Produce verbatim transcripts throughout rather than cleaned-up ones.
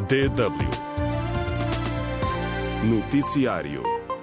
D W Noticiário.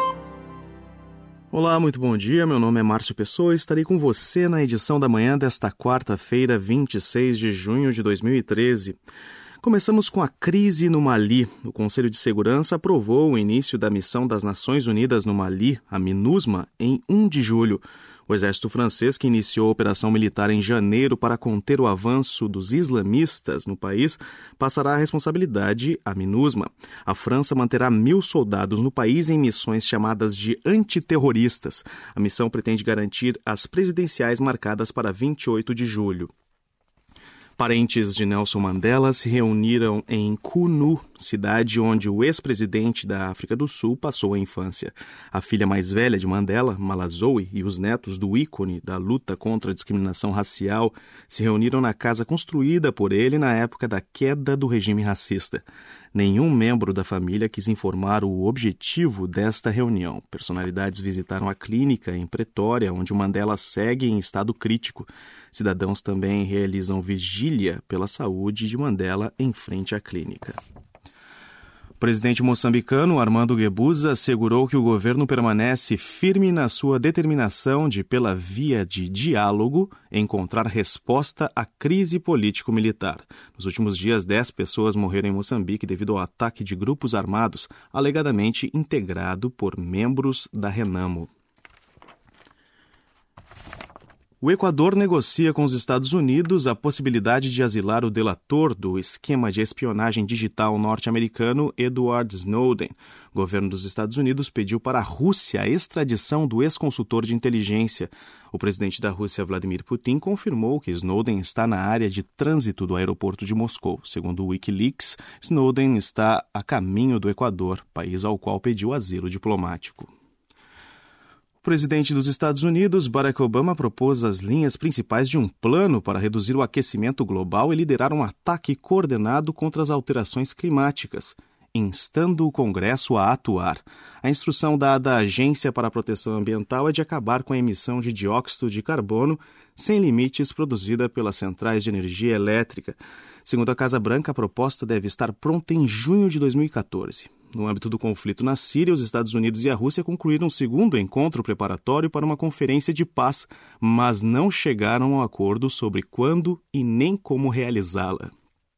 Olá, muito bom dia. Meu nome é Márcio Pessoa e estarei com você na edição da manhã desta quarta-feira, vinte e seis de junho de dois mil e treze. Começamos com a crise no Mali. O Conselho de Segurança aprovou o início da missão das Nações Unidas no Mali, a MINUSMA, em um de julho. O exército francês, que iniciou a operação militar em janeiro para conter o avanço dos islamistas no país, passará a responsabilidade à MINUSMA. A França manterá mil soldados no país em missões chamadas de antiterroristas. A missão pretende garantir as presidenciais marcadas para vinte e oito de julho. Parentes de Nelson Mandela se reuniram em Kunu, cidade onde o ex-presidente da África do Sul passou a infância. A filha mais velha de Mandela, Mala Zoe, e os netos do ícone da luta contra a discriminação racial se reuniram na casa construída por ele na época da queda do regime racista. Nenhum membro da família quis informar o objetivo desta reunião. Personalidades visitaram a clínica em Pretória, onde o Mandela segue em estado crítico. Cidadãos também realizam vigília pela saúde de Mandela em frente à clínica. O presidente moçambicano Armando Guebuza assegurou que o governo permanece firme na sua determinação de, pela via de diálogo, encontrar resposta à crise político-militar. Nos últimos dias, dez pessoas morreram em Moçambique devido ao ataque de grupos armados, alegadamente integrado por membros da Renamo. O Equador negocia com os Estados Unidos a possibilidade de asilar o delator do esquema de espionagem digital norte-americano Edward Snowden. O governo dos Estados Unidos pediu para a Rússia a extradição do ex-consultor de inteligência. O presidente da Rússia, Vladimir Putin, confirmou que Snowden está na área de trânsito do aeroporto de Moscou. Segundo o Wikileaks, Snowden está a caminho do Equador, país ao qual pediu asilo diplomático. O presidente dos Estados Unidos, Barack Obama, propôs as linhas principais de um plano para reduzir o aquecimento global e liderar um ataque coordenado contra as alterações climáticas, instando o Congresso a atuar. A instrução dada à Agência para a Proteção Ambiental é de acabar com a emissão de dióxido de carbono sem limites produzida pelas centrais de energia elétrica. Segundo a Casa Branca, a proposta deve estar pronta em junho de dois mil e catorze. No âmbito do conflito na Síria, os Estados Unidos e a Rússia concluíram um segundo encontro preparatório para uma conferência de paz, mas não chegaram a um acordo sobre quando e nem como realizá-la.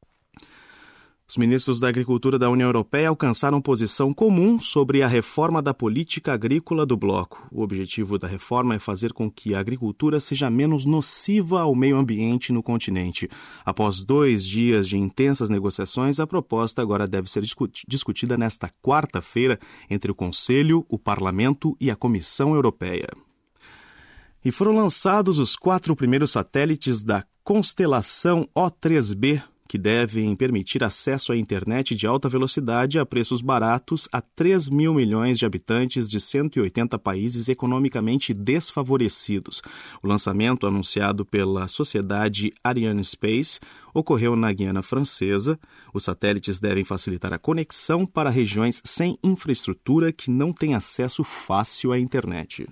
Os ministros da Agricultura da União Europeia alcançaram posição comum sobre a reforma da política agrícola do bloco. O objetivo da reforma é fazer com que a agricultura seja menos nociva ao meio ambiente no continente. Após dois dias de intensas negociações, a proposta agora deve ser discutida nesta quarta-feira entre o Conselho, o Parlamento e a Comissão Europeia. E foram lançados os quatro primeiros satélites da constelação O três B, que devem permitir acesso à internet de alta velocidade a preços baratos a três mil milhões de habitantes de cento e oitenta países economicamente desfavorecidos. O lançamento, anunciado pela sociedade Arianespace, ocorreu na Guiana Francesa. Os satélites devem facilitar a conexão para regiões sem infraestrutura que não têm acesso fácil à internet.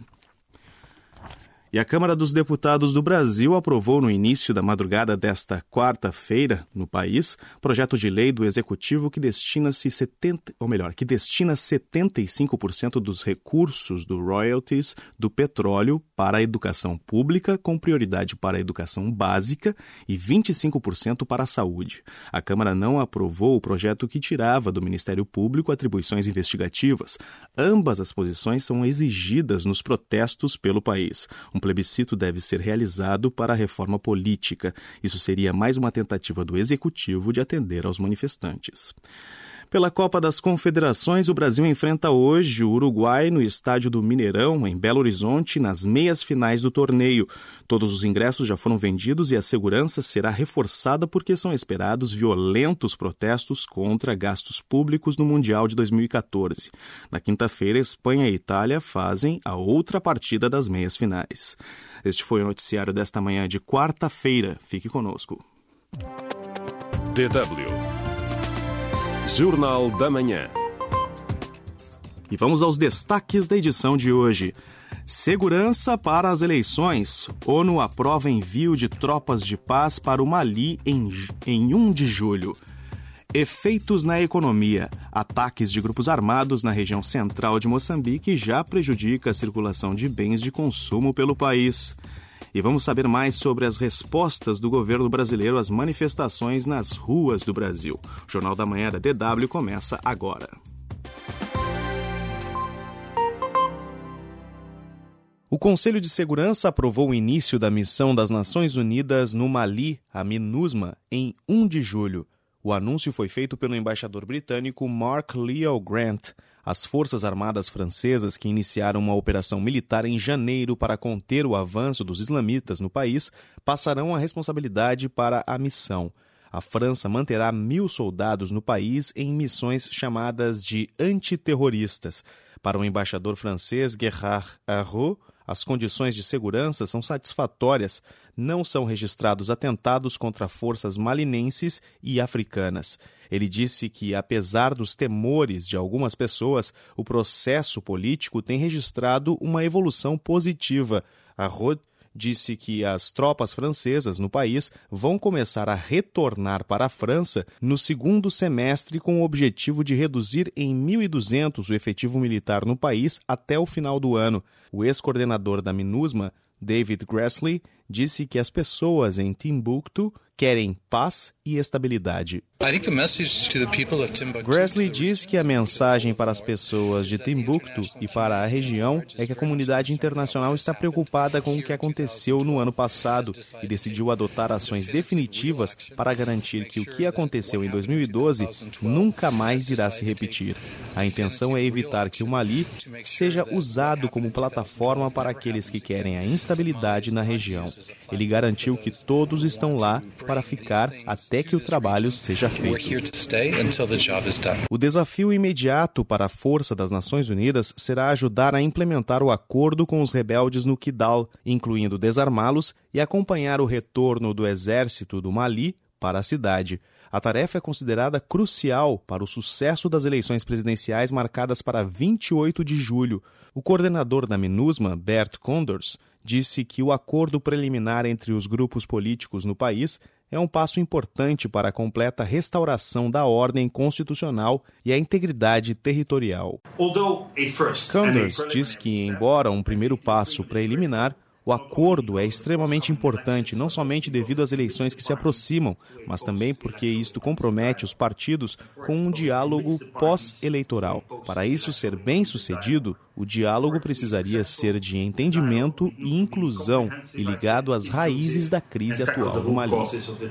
E a Câmara dos Deputados do Brasil aprovou no início da madrugada desta quarta-feira, no país, projeto de lei do Executivo que destina-se setenta, ou melhor, que destina setenta e cinco por cento dos recursos do royalties do petróleo para a educação pública, com prioridade para a educação básica e vinte e cinco por cento para a saúde. A Câmara não aprovou o projeto que tirava do Ministério Público atribuições investigativas. Ambas as posições são exigidas nos protestos pelo país. Um plebiscito deve ser realizado para a reforma política. Isso seria mais uma tentativa do Executivo de atender aos manifestantes. Pela Copa das Confederações, o Brasil enfrenta hoje o Uruguai no estádio do Mineirão, em Belo Horizonte, nas meias finais do torneio. Todos os ingressos já foram vendidos e a segurança será reforçada porque são esperados violentos protestos contra gastos públicos no Mundial de dois mil e catorze. Na quinta-feira, Espanha e Itália fazem a outra partida das meias finais. Este foi o noticiário desta manhã de quarta-feira. Fique conosco. D W Jornal da Manhã. E vamos aos destaques da edição de hoje. Segurança para as eleições. ONU aprova envio de tropas de paz para o Mali em, em um de julho. Efeitos na economia. Ataques de grupos armados na região central de Moçambique já prejudica a circulação de bens de consumo pelo país. E vamos saber mais sobre as respostas do governo brasileiro às manifestações nas ruas do Brasil. O Jornal da Manhã da D W começa agora. O Conselho de Segurança aprovou o início da missão das Nações Unidas no Mali, a MINUSMA, em primeiro de julho. O anúncio foi feito pelo embaixador britânico Mark Leo Grant. As Forças Armadas Francesas, que iniciaram uma operação militar em janeiro para conter o avanço dos islamitas no país, passarão a responsabilidade para a missão. A França manterá mil soldados no país em missões chamadas de antiterroristas. Para o embaixador francês Gerard Arrault, as condições de segurança são satisfatórias. Não são registrados atentados contra forças malinenses e africanas. Ele disse que, apesar dos temores de algumas pessoas, o processo político tem registrado uma evolução positiva. Arrault disse que as tropas francesas no país vão começar a retornar para a França no segundo semestre com o objetivo de reduzir em mil e duzentos o efetivo militar no país até o final do ano. O ex-coordenador da MINUSMA, David Grassley, disse que as pessoas em Timbuktu querem paz e estabilidade. Grassley diz que a mensagem para as pessoas de Timbuktu e para a região é que a comunidade internacional está preocupada com o que aconteceu no ano passado e decidiu adotar ações definitivas para garantir que o que aconteceu em dois mil e doze nunca mais irá se repetir. A intenção é evitar que o Mali seja usado como plataforma para aqueles que querem a instabilidade na região. Ele garantiu que todos estão lá para ficar até que o trabalho seja feito. O desafio imediato para a Força das Nações Unidas será ajudar a implementar o acordo com os rebeldes no Kidal, incluindo desarmá-los e acompanhar o retorno do exército do Mali para a cidade. A tarefa é considerada crucial para o sucesso das eleições presidenciais marcadas para vinte e oito de julho. O coordenador da MINUSMA, Bert Koenders, disse que o acordo preliminar entre os grupos políticos no país é um passo importante para a completa restauração da ordem constitucional e a integridade territorial. Koenders diz que, embora um primeiro passo preliminar, o acordo é extremamente importante, não somente devido às eleições que se aproximam, mas também porque isto compromete os partidos com um diálogo pós-eleitoral. Para isso ser bem-sucedido, o diálogo precisaria ser de entendimento e inclusão e ligado às raízes da crise atual do Mali.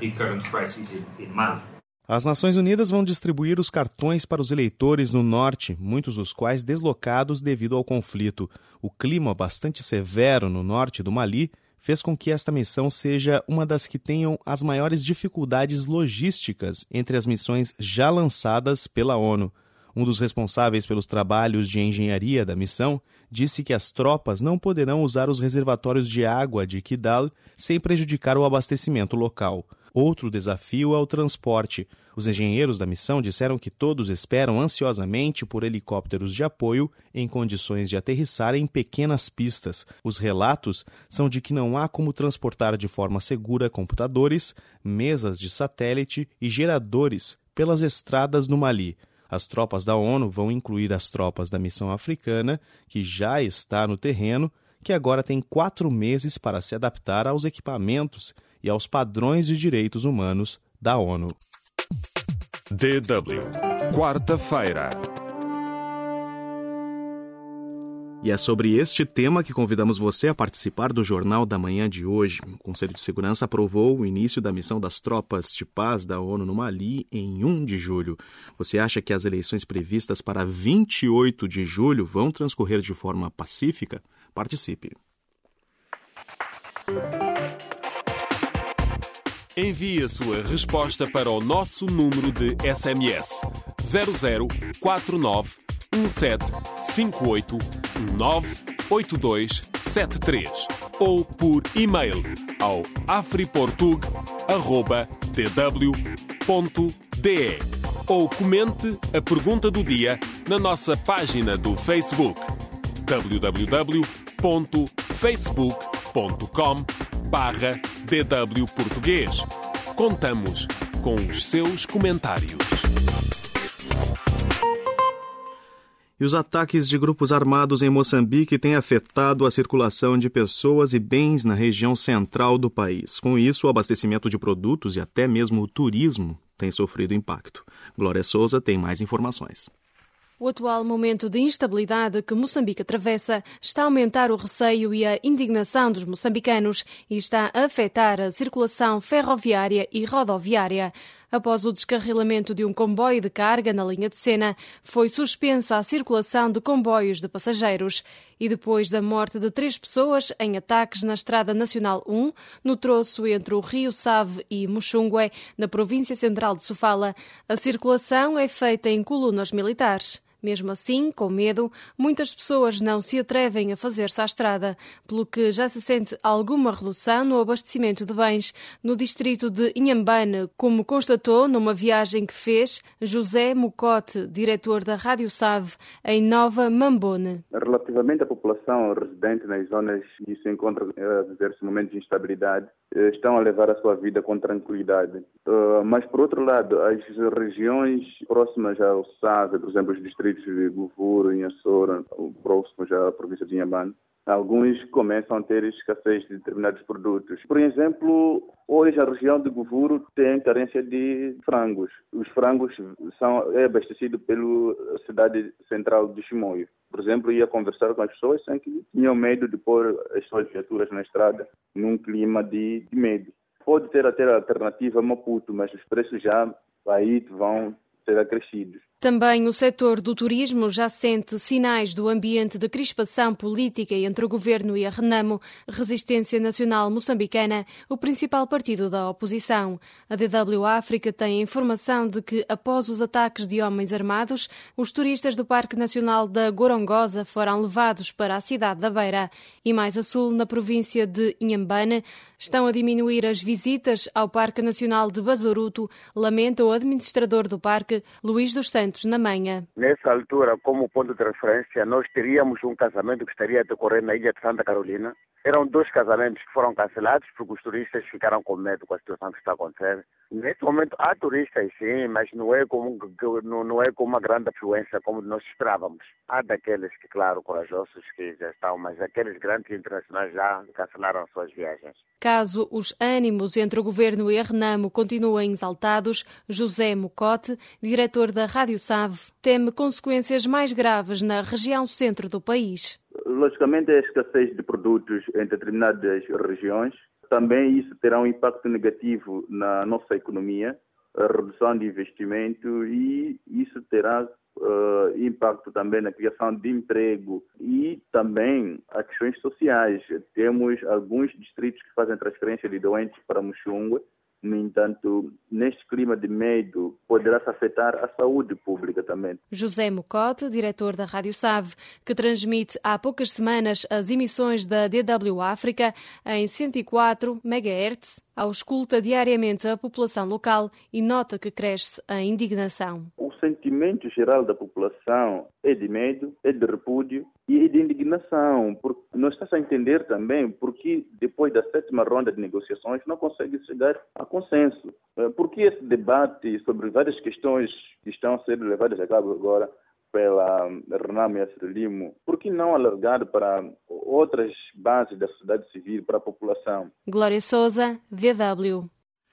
As Nações Unidas vão distribuir os cartões para os eleitores no norte, muitos dos quais deslocados devido ao conflito. O clima bastante severo no norte do Mali fez com que esta missão seja uma das que tenham as maiores dificuldades logísticas entre as missões já lançadas pela ONU. Um dos responsáveis pelos trabalhos de engenharia da missão disse que as tropas não poderão usar os reservatórios de água de Kidal sem prejudicar o abastecimento local. Outro desafio é o transporte. Os engenheiros da missão disseram que todos esperam ansiosamente por helicópteros de apoio em condições de aterrissar em pequenas pistas. Os relatos são de que não há como transportar de forma segura computadores, mesas de satélite e geradores pelas estradas no Mali. As tropas da ONU vão incluir as tropas da missão africana, que já está no terreno, que agora tem quatro meses para se adaptar aos equipamentos e aos padrões de direitos humanos da ONU. D W, quarta-feira. E é sobre este tema que convidamos você a participar do Jornal da Manhã de hoje. O Conselho de Segurança aprovou o início da missão das tropas de paz da ONU no Mali em primeiro de julho. Você acha que as eleições previstas para vinte e oito de julho vão transcorrer de forma pacífica? Participe. Envie a sua resposta para o nosso número de S M S zero zero quatro nove um sete cinco oito nove oito dois sete três ou por e-mail ao afriportug arroba d w ponto d e ou comente a pergunta do dia na nossa página do Facebook w w w ponto facebook ponto com barra d w português. Contamos com os seus comentários. E os ataques de grupos armados em Moçambique têm afetado a circulação de pessoas e bens na região central do país. Com isso, o abastecimento de produtos e até mesmo o turismo tem sofrido impacto. Glória Souza tem mais informações. O atual momento de instabilidade que Moçambique atravessa está a aumentar o receio e a indignação dos moçambicanos e está a afetar a circulação ferroviária e rodoviária. Após o descarrilamento de um comboio de carga na linha de Sena, foi suspensa a circulação de comboios de passageiros. E depois da morte de três pessoas em ataques na Estrada Nacional um, no troço entre o Rio Save e Muxungue, na província central de Sofala, a circulação é feita em colunas militares. Mesmo assim, com medo, muitas pessoas não se atrevem a fazer-se à estrada, pelo que já se sente alguma redução no abastecimento de bens no distrito de Inhambane, como constatou numa viagem que fez José Mucote, diretor da Rádio Save, em Nova Mambone. Relativamente à população residente nas zonas que se encontra a viver-se momentos de instabilidade, estão a levar a sua vida com tranquilidade. Mas, por outro lado, as regiões próximas ao Save, por exemplo, os distritos de Govuro, Inhassora, próximos à província de Inhambane, alguns começam a ter escassez de determinados produtos. Por exemplo, hoje a região de Govuro tem carência de frangos. Os frangos são é abastecido pela cidade central de Chimoio. Por exemplo, ia conversar com as pessoas sem que tinham medo de pôr as suas viaturas na estrada num clima de, de medo. Pode ter até a alternativa Maputo, mas os preços já aí vão ser acrescidos. Também o setor do turismo já sente sinais do ambiente de crispação política entre o governo e a Renamo, Resistência Nacional Moçambicana, o principal partido da oposição. A D W África tem a informação de que, após os ataques de homens armados, os turistas do Parque Nacional da Gorongosa foram levados para a cidade da Beira. E mais a sul, na província de Inhambane, estão a diminuir as visitas ao Parque Nacional de Bazoruto, lamenta o administrador do parque, Luís dos Santos, na manhã. Nessa altura, como ponto de referência, nós teríamos um casamento que estaria a decorrer na ilha de Santa Carolina. Eram dois casamentos que foram cancelados porque os turistas ficaram com medo com a situação que está a acontecer. Nesse momento há turistas sim, mas não é com, não é com uma grande afluência como nós esperávamos. Há daqueles que, claro, corajosos que já estão, mas aqueles grandes internacionais já cancelaram suas viagens. Caso os ânimos entre o governo e a Renamo continuem exaltados, José Mucote, diretor da Rádio Save, teme consequências mais graves na região centro do país. Logicamente, a escassez de produtos em determinadas regiões, também isso terá um impacto negativo na nossa economia, a redução de investimento, e isso terá uh, impacto também na criação de emprego e também as questões sociais. Temos alguns distritos que fazem transferência de doentes para Muxungue. No entanto, neste clima de medo, poderá-se afetar a saúde pública também. José Mucote, diretor da Rádio Save, que transmite há poucas semanas as emissões da D W África em cento e quatro megahertz, ausculta diariamente a população local e nota que cresce a indignação. O sentimento geral da população é de medo, é de repúdio e é de indignação, porque não está a entender também porque depois da sétima ronda de negociações não consegue chegar a consenso. Porque esse debate sobre várias questões que estão a ser levadas a cabo agora pela Renamo e a Frelimo, por que não alargar para outras bases da sociedade civil, para a população? Glória Souza, V W.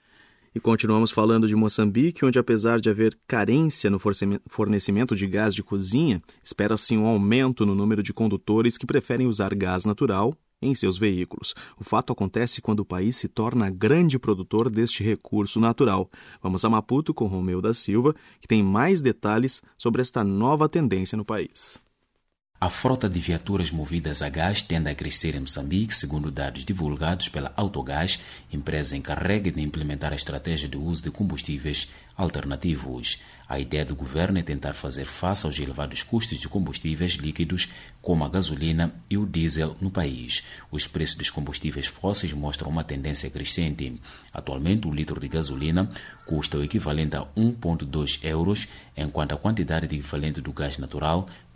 E continuamos falando de Moçambique, onde, apesar de haver carência no fornecimento de gás de cozinha, espera-se um aumento no número de condutores que preferem usar gás natural em seus veículos. O fato acontece quando o país se torna grande produtor deste recurso natural. Vamos a Maputo com Romeu da Silva, que tem mais detalhes sobre esta nova tendência no país. A frota de viaturas movidas a gás tende a crescer em Moçambique, segundo dados divulgados pela Autogás, empresa encarregue de implementar a estratégia de uso de combustíveis alternativos. A ideia do governo é tentar fazer face aos elevados custos de combustíveis líquidos, como a gasolina e o diesel no país. Os preços dos combustíveis fósseis mostram uma tendência crescente. Atualmente, o litro de gasolina custa o equivalente a um vírgula dois euros, enquanto a quantidade de equivalente do gás natural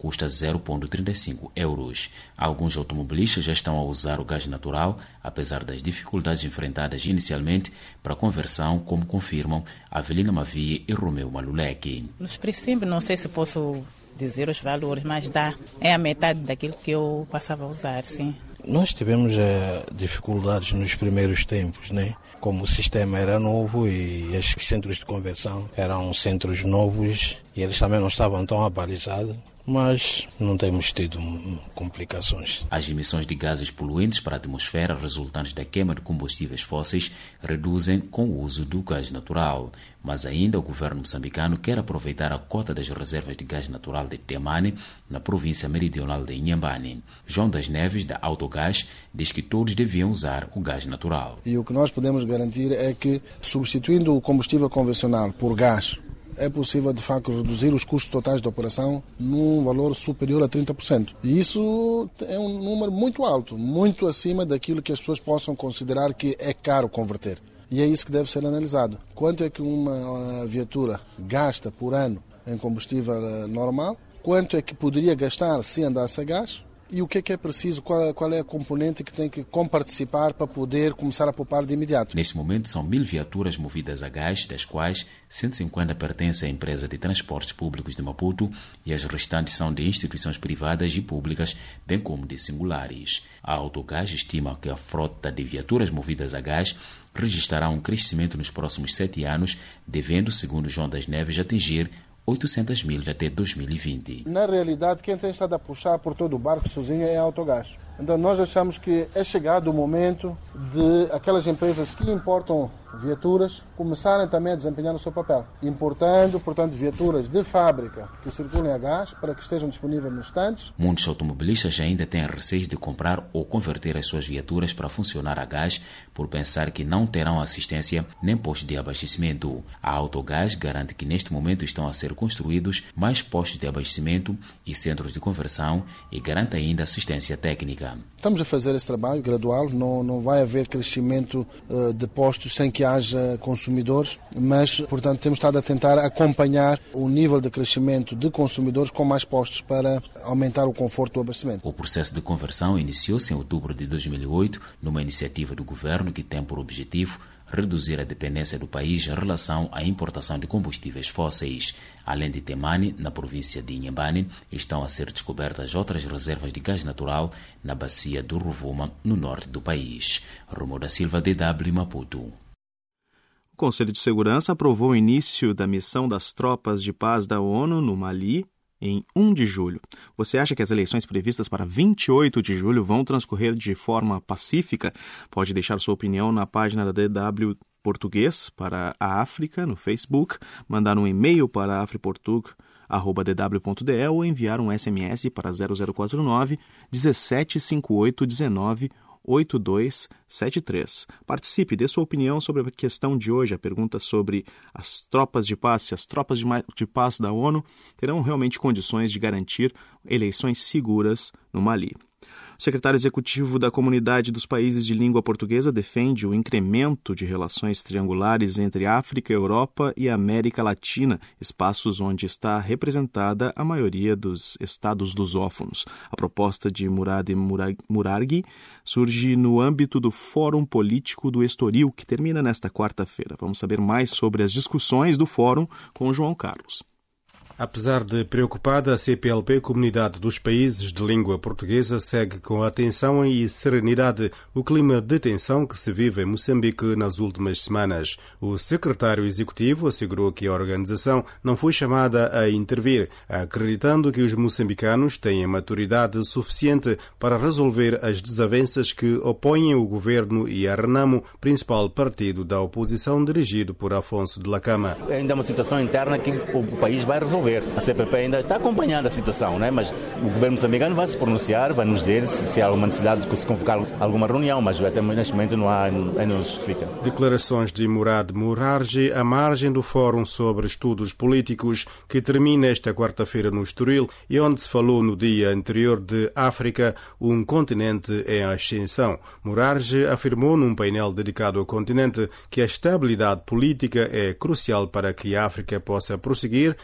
custa zero vírgula trinta e cinco euros. Alguns automobilistas já estão a usar o gás natural, apesar das dificuldades enfrentadas inicialmente para a conversão, como confirmam Avelina Mavie e Romeu Maluleque. Nos princípios, não sei se posso dizer os valores, mas dá. É a metade daquilo que eu passava a usar, sim. Nós tivemos uh, dificuldades nos primeiros tempos, né? Como o sistema era novo e os centros de conversão eram centros novos e eles também não estavam tão abalizados, mas não temos tido complicações. As emissões de gases poluentes para a atmosfera resultantes da queima de combustíveis fósseis reduzem com o uso do gás natural. Mas ainda o governo moçambicano quer aproveitar a cota das reservas de gás natural de Temane, na província meridional de Inhambane. João das Neves, da Autogás, diz que todos deviam usar o gás natural. E o que nós podemos garantir é que, substituindo o combustível convencional por gás, é possível, de facto, reduzir os custos totais de operação num valor superior a trinta por cento. E isso é um número muito alto, muito acima daquilo que as pessoas possam considerar que é caro converter. E é isso que deve ser analisado. Quanto é que uma viatura gasta por ano em combustível normal? Quanto é que poderia gastar se andasse a gás? E o que é que é preciso, qual, qual é a componente que tem que comparticipar para poder começar a poupar de imediato? Neste momento são mil viaturas movidas a gás, das quais cento e cinquenta pertencem à empresa de transportes públicos de Maputo e as restantes são de instituições privadas e públicas, bem como de singulares. A Autogás estima que a frota de viaturas movidas a gás registrará um crescimento nos próximos sete anos, devendo, segundo João das Neves, atingir oitocentos mil até dois mil e vinte. Na realidade, quem tem estado a puxar por todo o barco sozinho é a Autogás. Então nós achamos que é chegado o momento de aquelas empresas que importam viaturas começarem também a desempenhar o seu papel, importando, portanto, viaturas de fábrica que circulem a gás para que estejam disponíveis nos estantes. Muitos automobilistas ainda têm receio de comprar ou converter as suas viaturas para funcionar a gás por pensar que não terão assistência nem postos de abastecimento. A Autogás garante que neste momento estão a ser construídos mais postos de abastecimento e centros de conversão e garante ainda assistência técnica. Estamos a fazer esse trabalho gradual, não, não vai haver crescimento uh, de postos sem que haja consumidores, mas, portanto, temos estado a tentar acompanhar o nível de crescimento de consumidores com mais postos para aumentar o conforto do abastecimento. O processo de conversão iniciou-se em outubro de dois mil e oito, numa iniciativa do governo que tem por objetivo reduzir a dependência do país em relação à importação de combustíveis fósseis. Além de Temane, na província de Inhambane, estão a ser descobertas outras reservas de gás natural na bacia do Rovuma, no norte do país. Romeu da Silva, D W Maputo. O Conselho de Segurança aprovou o início da missão das tropas de paz da ONU no Mali em um de julho. Você acha que as eleições previstas para vinte e oito de julho vão transcorrer de forma pacífica? Pode deixar sua opinião na página da D W Português para a África no Facebook, mandar um e-mail para afriportug arroba d w ponto d e ou enviar um S M S para zero zero quatro nove, sete cinco oito, um nove, oito dois sete três. Participe, dê sua opinião sobre a questão de hoje, a pergunta sobre as tropas de paz, se as tropas de, de paz da ONU terão realmente condições de garantir eleições seguras no Mali. O secretário executivo da Comunidade dos Países de Língua Portuguesa defende o incremento de relações triangulares entre África, Europa e América Latina, espaços onde está representada a maioria dos estados lusófonos. A proposta de Murad Murarghi surge no âmbito do Fórum Político do Estoril, que termina nesta quarta-feira. Vamos saber mais sobre as discussões do fórum com o João Carlos. Apesar de preocupada, a C P L P, Comunidade dos Países de Língua Portuguesa, segue com atenção e serenidade o clima de tensão que se vive em Moçambique nas últimas semanas. O secretário executivo assegurou que a organização não foi chamada a intervir, acreditando que os moçambicanos têm maturidade suficiente para resolver as desavenças que opõem o governo e a Renamo, principal partido da oposição dirigido por Afonso de Lacama. Ainda é uma situação interna que o país vai resolver. A C P P ainda está acompanhando a situação, né? Mas o governo moçambicano vai se pronunciar, vai nos dizer se, se há alguma necessidade de se convocar alguma reunião, mas até neste momento não há, não justifica. Declarações de Murad Murarghi à margem do Fórum sobre Estudos Políticos, que termina esta quarta-feira no Estoril e onde se falou no dia anterior de África, um continente em ascensão. Murarghi afirmou num painel dedicado ao continente que a estabilidade política é crucial para que a África possa prosseguir na senda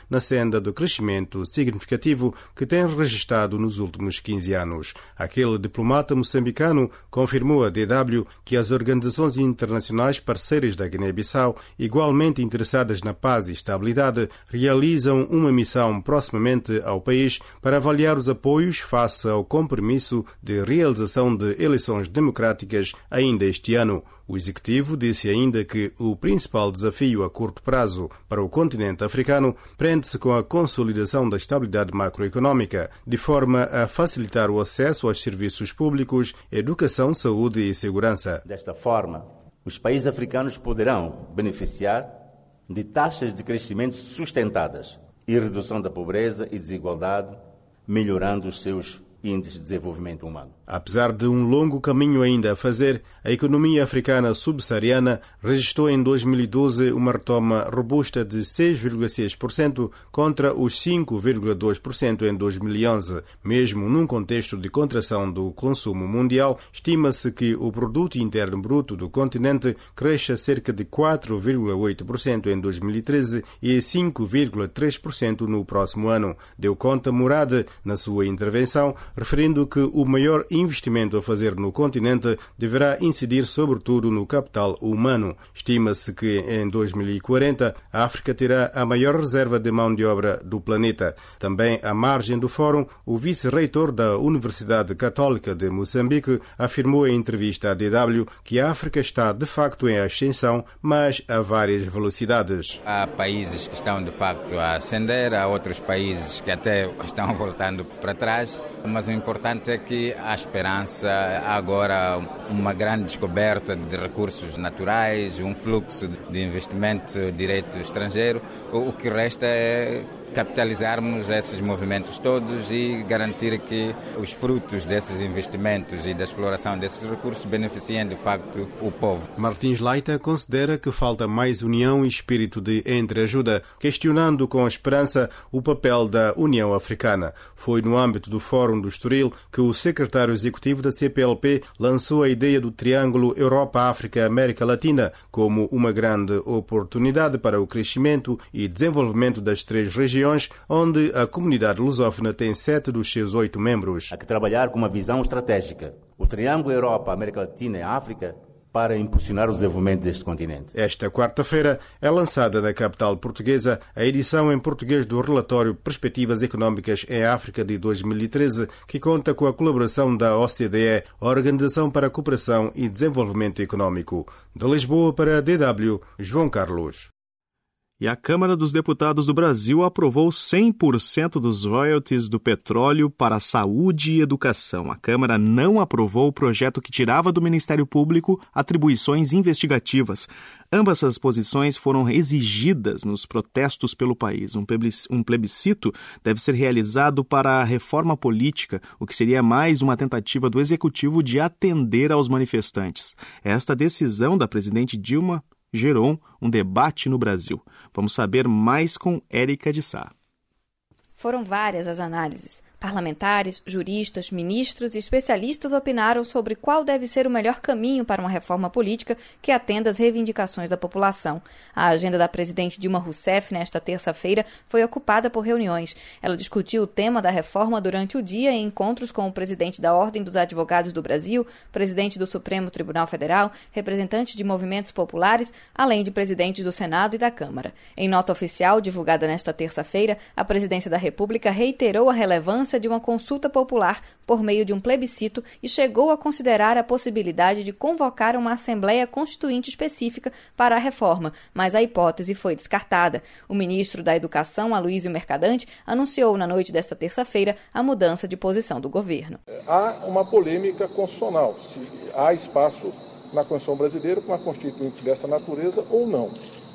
senda do crescimento significativo que tem registrado nos últimos quinze anos. Aquele diplomata moçambicano confirmou à D W que as organizações internacionais parceiras da Guiné-Bissau, igualmente interessadas na paz e estabilidade, realizam uma missão proximamente ao país para avaliar os apoios face ao compromisso de realização de eleições democráticas ainda este ano. O executivo disse ainda que o principal desafio a curto prazo para o continente africano prende-se com a consolidação da estabilidade macroeconómica, de forma a facilitar o acesso aos serviços públicos, educação, saúde e segurança. Desta forma, os países africanos poderão beneficiar de taxas de crescimento sustentadas e redução da pobreza e desigualdade, melhorando os seus índices de desenvolvimento humano. Apesar de um longo caminho ainda a fazer, a economia africana subsaariana registrou em dois mil e doze uma retoma robusta de seis vírgula seis por cento contra os cinco vírgula dois por cento em dois mil e onze. Mesmo num contexto de contração do consumo mundial, estima-se que o produto interno bruto do continente cresça cerca de quatro vírgula oito por cento em dois mil e treze e cinco vírgula três por cento no próximo ano. Deu conta Mourad na sua intervenção, referindo que o maior investimento a fazer no continente deverá incidir sobretudo no capital humano. Estima-se que em dois mil e quarenta a África terá a maior reserva de mão de obra do planeta. Também à margem do fórum, o vice-reitor da Universidade Católica de Moçambique afirmou em entrevista à D W que a África está de facto em ascensão, mas a várias velocidades. Há países que estão de facto a ascender, há outros países que até estão voltando para trás, mas o importante é que há esperança, há agora uma grande descoberta de recursos naturais, um fluxo de investimento direto estrangeiro. O que resta é capitalizarmos esses movimentos todos e garantir que os frutos desses investimentos e da exploração desses recursos beneficiem de facto o povo. Martins Leita considera que falta mais união e espírito de entreajuda, questionando com esperança o papel da União Africana. Foi no âmbito do Fórum do Estoril que o secretário executivo da C P L P lançou a ideia do Triângulo Europa-África-América Latina como uma grande oportunidade para o crescimento e desenvolvimento das três regiões, onde a comunidade lusófona tem sete dos seus oito membros. Há que trabalhar com uma visão estratégica. O Triângulo Europa, América Latina e África para impulsionar o desenvolvimento deste continente. Esta quarta-feira é lançada na capital portuguesa a edição em português do relatório Perspectivas Económicas em África de dois mil e treze, que conta com a colaboração da O C D E, a Organização para a Cooperação e Desenvolvimento Económico. De Lisboa para a D W, João Carlos. E a Câmara dos Deputados do Brasil aprovou cem por cento dos royalties do petróleo para a saúde e educação. A Câmara não aprovou o projeto que tirava do Ministério Público atribuições investigativas. Ambas as posições foram exigidas nos protestos pelo país. Um plebiscito deve ser realizado para a reforma política, o que seria mais uma tentativa do Executivo de atender aos manifestantes. Esta decisão da presidente Dilma gerou um debate no Brasil. Vamos saber mais com Érica de Sá. Foram várias as análises. Parlamentares, juristas, ministros e especialistas opinaram sobre qual deve ser o melhor caminho para uma reforma política que atenda às reivindicações da população. A agenda da presidente Dilma Rousseff nesta terça-feira foi ocupada por reuniões. Ela discutiu o tema da reforma durante o dia em encontros com o presidente da Ordem dos Advogados do Brasil, presidente do Supremo Tribunal Federal, representantes de movimentos populares, além de presidentes do Senado e da Câmara. Em nota oficial divulgada nesta terça-feira, a Presidência da República reiterou a relevância de uma consulta popular por meio de um plebiscito e chegou a considerar a possibilidade de convocar uma Assembleia Constituinte específica para a reforma, mas a hipótese foi descartada. O ministro da Educação, Aloysio Mercadante, anunciou na noite desta terça-feira a mudança de posição do governo. Há uma polêmica constitucional, se há espaço na Constituição brasileira para uma Constituinte dessa natureza ou não.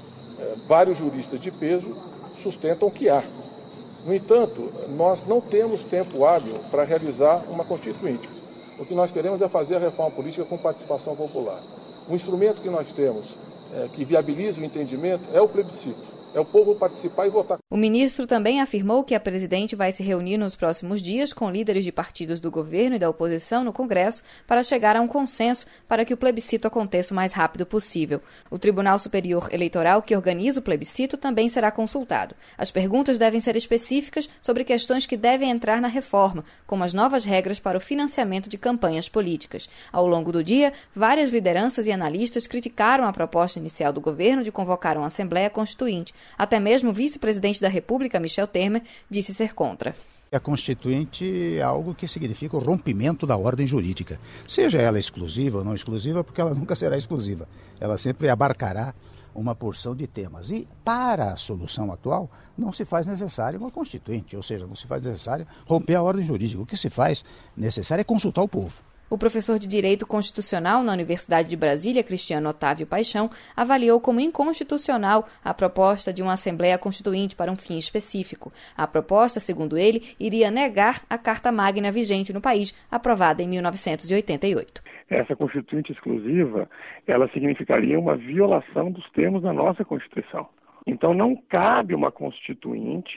Vários juristas de peso sustentam que há. No entanto, nós não temos tempo hábil para realizar uma Constituinte. O que nós queremos é fazer a reforma política com participação popular. O instrumento que nós temos, é, que viabiliza o entendimento, é o plebiscito. É o povo participar e votar. O ministro também afirmou que a presidente vai se reunir nos próximos dias com líderes de partidos do governo e da oposição no Congresso para chegar a um consenso para que o plebiscito aconteça o mais rápido possível. O Tribunal Superior Eleitoral, que organiza o plebiscito, também será consultado. As perguntas devem ser específicas sobre questões que devem entrar na reforma, como as novas regras para o financiamento de campanhas políticas. Ao longo do dia, várias lideranças e analistas criticaram a proposta inicial do governo de convocar uma Assembleia Constituinte. Até mesmo o vice-presidente da República, Michel Temer, disse ser contra. A Constituinte é algo que significa o rompimento da ordem jurídica. Seja ela exclusiva ou não exclusiva, porque ela nunca será exclusiva. Ela sempre abarcará uma porção de temas. E para a solução atual, não se faz necessário uma Constituinte, ou seja, não se faz necessário romper a ordem jurídica. O que se faz necessário é consultar o povo. O professor de Direito Constitucional na Universidade de Brasília, Cristiano Otávio Paixão, avaliou como inconstitucional a proposta de uma Assembleia Constituinte para um fim específico. A proposta, segundo ele, iria negar a Carta Magna vigente no país, aprovada em mil novecentos e oitenta e oito. Essa Constituinte exclusiva, ela significaria uma violação dos termos da nossa Constituição. Então não cabe uma Constituinte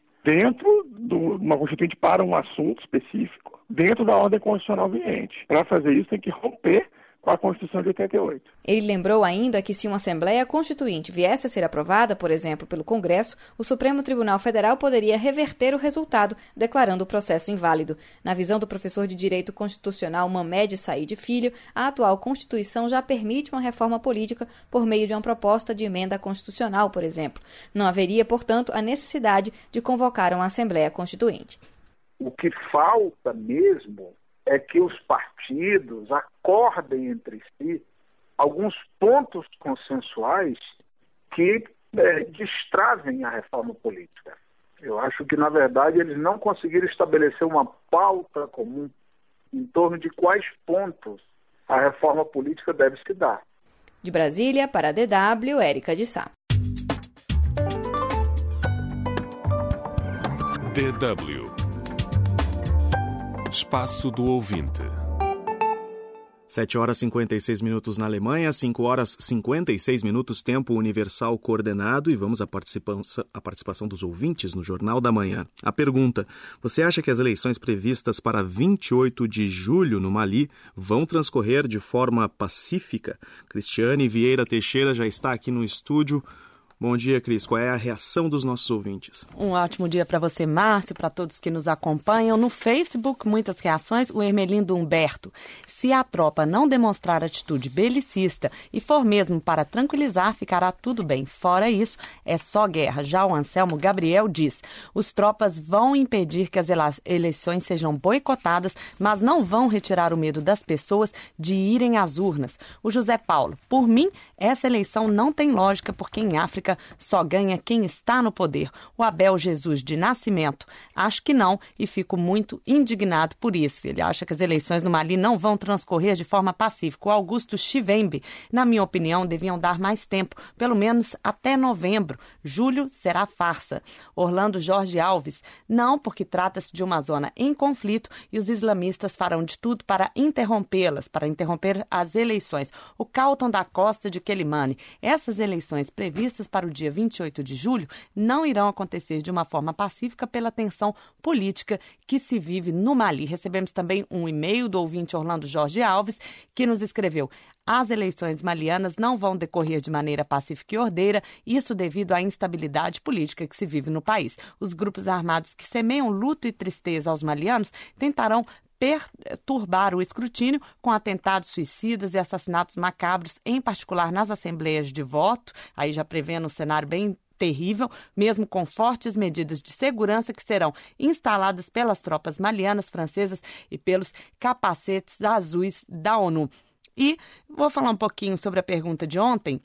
dentro de uma Constituinte para um assunto específico, dentro da ordem constitucional vigente. Para fazer isso, tem que romper com a Constituição de oitenta e oito. Ele lembrou ainda que se uma Assembleia Constituinte viesse a ser aprovada, por exemplo, pelo Congresso, o Supremo Tribunal Federal poderia reverter o resultado, declarando o processo inválido. Na visão do professor de Direito Constitucional Mamed Said Filho, a atual Constituição já permite uma reforma política por meio de uma proposta de emenda constitucional, por exemplo. Não haveria, portanto, a necessidade de convocar uma Assembleia Constituinte. O que falta mesmo é que os partidos acordem entre si alguns pontos consensuais que é, destravem a reforma política. Eu acho que, na verdade, eles não conseguiram estabelecer uma pauta comum em torno de quais pontos a reforma política deve se dar. De Brasília, para a D W, Érica de Sá. D W Espaço do Ouvinte. sete horas e cinquenta e seis minutos na Alemanha, cinco horas e cinquenta e seis minutos, tempo universal coordenado, e vamos à participação, à participação dos ouvintes no Jornal da Manhã. A pergunta: você acha que as eleições previstas para vinte e oito de julho no Mali vão transcorrer de forma pacífica? Cristiane Vieira Teixeira já está aqui no estúdio. Bom dia, Cris. Qual é a reação dos nossos ouvintes? Um ótimo dia para você, Márcio, para todos que nos acompanham. No Facebook, muitas reações. O Hermelindo Humberto: se a tropa não demonstrar atitude belicista e for mesmo para tranquilizar, ficará tudo bem. Fora isso, é só guerra. Já o Anselmo Gabriel diz: os tropas vão impedir que as eleições sejam boicotadas, mas não vão retirar o medo das pessoas de irem às urnas. O José Paulo: por mim, essa eleição não tem lógica, porque em África só ganha quem está no poder. O Abel Jesus de Nascimento: acho que não e fico muito indignado por isso. Ele acha que as eleições no Mali não vão transcorrer de forma pacífica. O Augusto Chivembe: na minha opinião, deviam dar mais tempo, pelo menos até novembro. Julho será farsa. Orlando Jorge Alves: não, porque trata-se de uma zona em conflito e os islamistas farão de tudo para interrompê-las, para interromper as eleições. O Calton da Costa de Quelimane: essas eleições previstas para o dia vinte e oito de julho não irão acontecer de uma forma pacífica pela tensão política que se vive no Mali. Recebemos também um e-mail do ouvinte Orlando Jorge Alves, que nos escreveu: as eleições malianas não vão decorrer de maneira pacífica e ordeira, isso devido à instabilidade política que se vive no país. Os grupos armados que semeiam luto e tristeza aos malianos tentarão perturbar o escrutínio com atentados suicidas e assassinatos macabros, em particular nas assembleias de voto, aí já prevendo um cenário bem terrível, mesmo com fortes medidas de segurança que serão instaladas pelas tropas malianas, francesas e pelos capacetes azuis da ONU. E vou falar um pouquinho sobre a pergunta de ontem,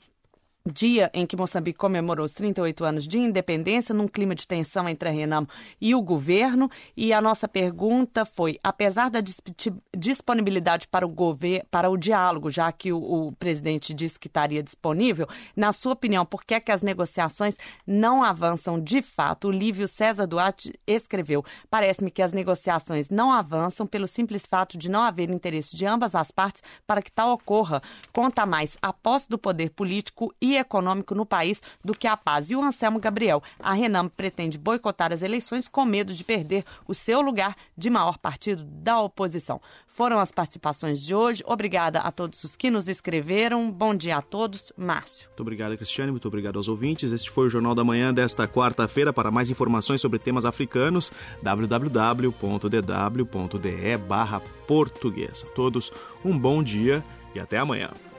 dia em que Moçambique comemorou os trinta e oito anos de independência, num clima de tensão entre a Renamo e o governo. E a nossa pergunta foi: apesar da disponibilidade para o governo, para o diálogo, já que o, o presidente disse que estaria disponível, na sua opinião, por que é que as negociações não avançam de fato? O Lívio César Duarte escreveu: parece-me que as negociações não avançam pelo simples fato de não haver interesse de ambas as partes para que tal ocorra. Conta mais a posse do poder político e e econômico no país do que a paz. E o Anselmo Gabriel, a Renam pretende boicotar as eleições com medo de perder o seu lugar de maior partido da oposição. Foram as participações de hoje. Obrigada a todos os que nos escreveram. Bom dia a todos. Márcio. Muito obrigado, Cristiane. Muito obrigado aos ouvintes. Este foi o Jornal da Manhã desta quarta-feira. Para mais informações sobre temas africanos, w w w ponto d w ponto d e barra português. A todos um bom dia e até amanhã.